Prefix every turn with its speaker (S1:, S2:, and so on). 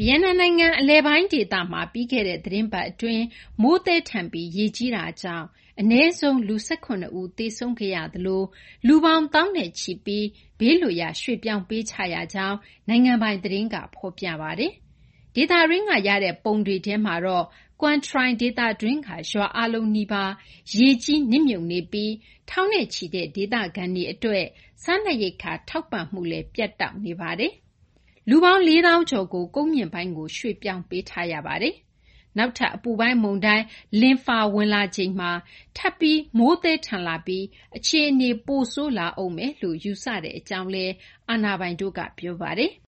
S1: ဗီယက်နမ်နိုင်ငံအလယ်ပိုင်းဒေသမှာပြီးခဲ့တဲ့သီတင်းပတ်အတွင်းမိုးသည်းထန်ပြီးရေကြီးတာကြောင့်အနည်းဆုံးလူ18ဦးသေဆုံးခဲ့ရသလိုလူပေါင်းသောင်းနဲ့ချီပြီးဘေးလွတ်ရာရွှေ့ပြောင်းပေးချရကြောင်းနိုင်ငံပိုင်သတင်းကဖော်ပြပါတယ်။ဒေသတွင်းကရတဲ့ပုံတွေထဲမှာတော့ Quang Tri ဒေသတွင်းကရွာအားလုံးနီးပါးရေကြီးနစ်မြုပ်နေပြီးထောင်နဲ့ချီတဲ့ဒေသခံတွေအတွက်စားနပ်ရိက္ခာထောက်ပံ့မှုလည်းပြတ်တောက်နေပါတယ်။လူပေါင်း4000ကျော်ကိုကုန်းမြင့်ပိုင်းကိုရွှေ့ပြောင်းပေးထားရပါတယ်။နောက်ထပ်အပူပိုင်းမုန်တိုင်း Linfa ဝင်လာချိန်မှာထပ်ပြီးမိုးသည်းထန်လာပြီးအခြေအနေပိုဆိုးလာဦးမယ်လို့ယူဆတဲ့အကြောင်းလည်းအာဏာပိုင်တို့ကပြောပါတယ်။